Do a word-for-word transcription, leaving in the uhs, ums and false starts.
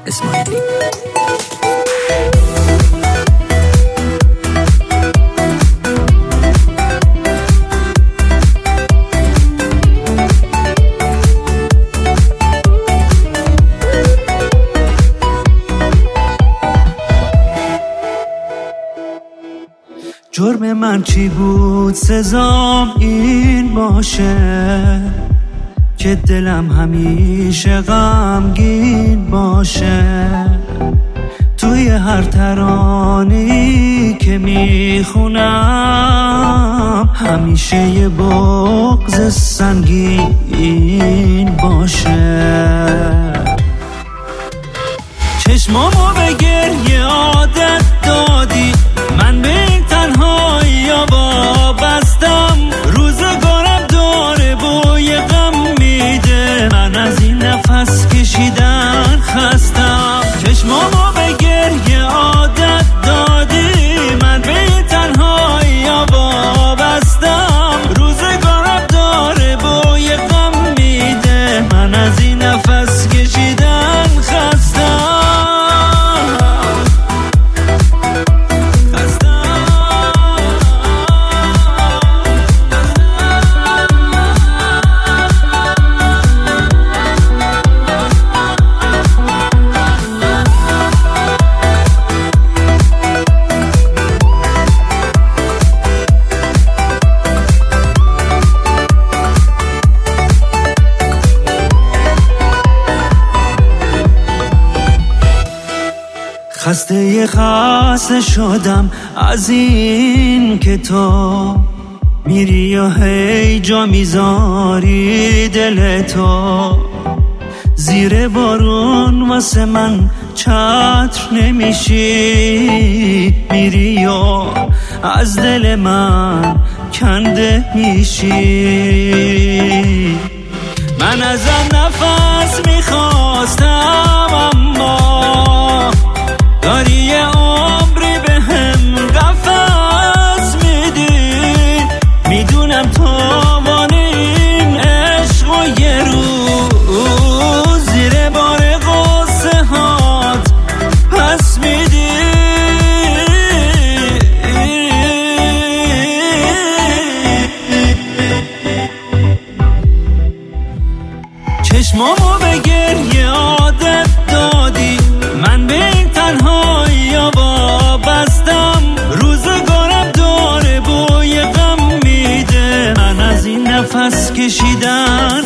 اسماعیلی. جرم من چی بود سزام این باشه که دلم همیشه غمگین باشه، توی هر ترانه‌ای که میخونم همیشه یه بغض سنگین باشه. چشمامو به گریه عادت دادی، من به این تنهایی وابستم، روزگارم داره بوی غم میده، من از این نفس کشیدن خستم. چشمامو به گریه عادت دادی، من به این تنهایی وابستم، روزگارم داره بوی غم میده، من از این نفس کشیدن خستم. خسته خسته شدم از این که تو میری و هی جا میذاری دل تو، زیر بارون واسه من چتر نمیشی، میری و از دل من کنده میشی. من ازم نفس میخواستم اما داری یه عمری به هم قفص میدی، میدونم تاوان این عشق و یه روز زیر بار غصه هات پس میدی. چشمامو به گریه عادت دادی، من به این تنهایی وابستم، روزگارم داره بوی غم میده، من از این نفس کشیدن